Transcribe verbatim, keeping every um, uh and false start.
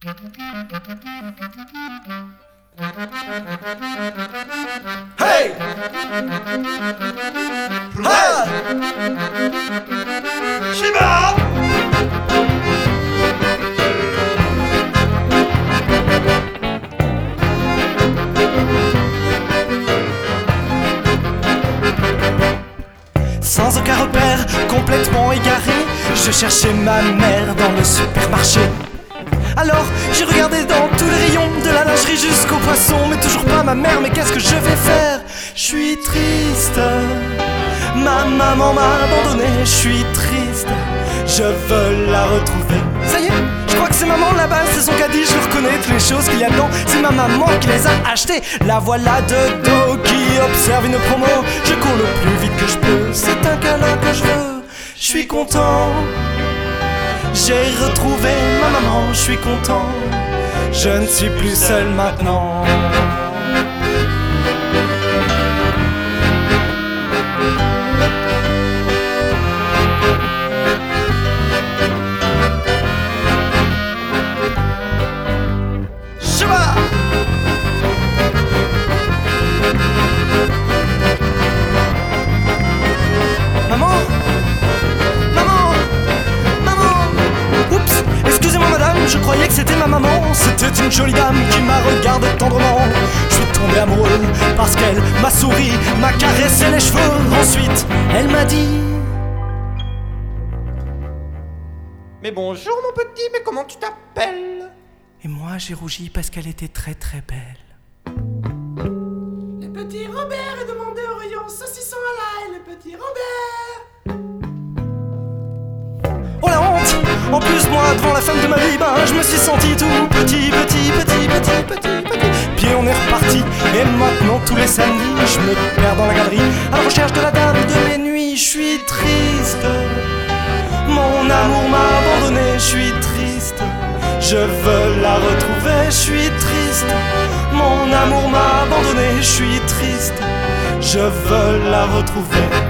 Hey! Ah! Shiba! Sans aucun repère, complètement égaré, je cherchais ma mère dans le supermarché. Alors j'ai regardé dans tous les rayons, de la lingerie jusqu'aux poissons, mais toujours pas ma mère. Mais qu'est-ce que je vais faire? Je suis triste, ma maman m'a abandonné. Je suis triste, je veux la retrouver. Ça y est, je crois que c'est maman là-bas, c'est son caddie, je le reconnais. Toutes les choses qu'il y a dedans, c'est ma maman qui les a achetées. La voilà de dos qui observe une promo. Je cours le plus vite que je peux, c'est un câlin que je veux. Je suis content, j'ai retrouvé ma maman, je suis content, je ne suis plus seul maintenant. Shiba! Maman? Je croyais que c'était ma maman, c'était une jolie dame qui m'a regardé tendrement. Je suis tombé amoureux parce qu'elle m'a souri, m'a caressé les cheveux. Ensuite, elle m'a dit: mais bonjour mon petit, mais comment tu t'appelles? Et moi j'ai rougi parce qu'elle était très très belle. Le petit Robert est demandé au rayon saucisson à l'ail, le petit Robert. Oh la honte! En plus moi devant la femme de ma vie, ben je me suis senti tout petit, petit, petit, petit, petit, petit. Puis on est reparti, et maintenant tous les samedis je me perds dans la galerie à la recherche de la dame de mes nuits. Je suis triste, mon amour m'a abandonné. Je suis triste, je veux la retrouver. Je suis triste, mon amour m'a abandonné. Je suis triste, je veux la retrouver.